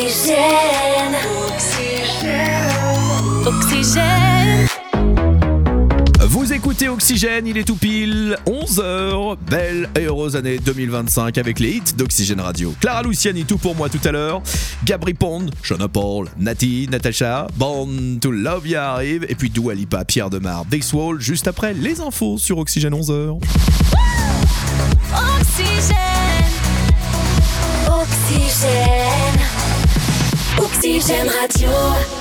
Oxygène. Oxygène. Vous écoutez Oxygène, il est tout pile 11h. Belle et heureuse année 2025 avec les hits d'Oxygène Radio. Clara Luciani, tout pour moi tout à l'heure. Gabri Pond, Shona Paul, Nati, Natacha, Born to Love Ya arrive. Et puis Dua Lipa, Pierre Demar, Dixwall, juste après les infos sur Oxygène 11h. Oxygène. Oxygène. Oxygène Radio.